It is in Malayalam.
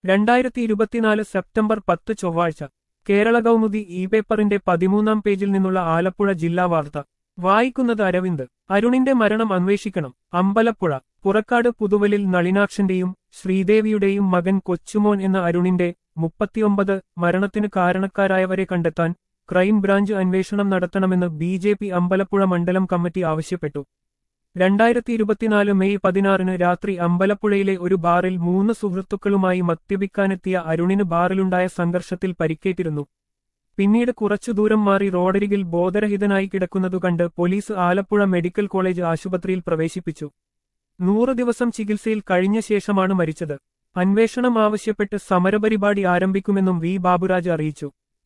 2024 സെപ്റ്റംബർ 10 ചൊവ്വാഴ്ച കേരള കൗമുദി ഇ പേപ്പറിന്റെ 13-ാം പേജിൽ നിന്നുള്ള ആലപ്പുഴ ജില്ലാ വാർത്ത വായിക്കുന്നത് അരവിന്ദ്. അരുണിന്റെ മരണം അന്വേഷിക്കണം. അമ്പലപ്പുഴ പുറക്കാട് പുതുവലിൽ നളിനാക്ഷന്റെയും ശ്രീദേവിയുടെയും മകൻ കൊച്ചുമോൻ എന്ന അരുണിന്റെ 39 മരണത്തിന് കാരണക്കാരായവരെ കണ്ടെത്താൻ ക്രൈംബ്രാഞ്ച് അന്വേഷണം നടത്തണമെന്ന് ബി.ജെ.പി. അമ്പലപ്പുഴ മണ്ഡലം കമ്മിറ്റി ആവശ്യപ്പെട്ടു. 2024 മെയ് 16 രാത്രി അമ്പലപ്പുഴയിലെ ഒരു ബാറിൽ 3 സുഹൃത്തുക്കളുമായി മദ്യപിക്കാനെത്തിയ അരുണിന് ബാറിലുണ്ടായ സംഘർഷത്തിൽ പരിക്കേറ്റിരുന്നു. പിന്നീട് കുറച്ചു ദൂരം മാറി റോഡരികിൽ ബോധരഹിതനായി കിടക്കുന്നതു കണ്ട് പോലീസ് ആലപ്പുഴ മെഡിക്കൽ കോളേജ് ആശുപത്രിയിൽ പ്രവേശിപ്പിച്ചു. 100 ദിവസം ചികിത്സയിൽ കഴിഞ്ഞ ശേഷമാണ് മരിച്ചത്. അന്വേഷണം ആവശ്യപ്പെട്ട് സമരപരിപാടി ആരംഭിക്കുമെന്നും വി. ബാബുരാജ് അറിയിച്ചു.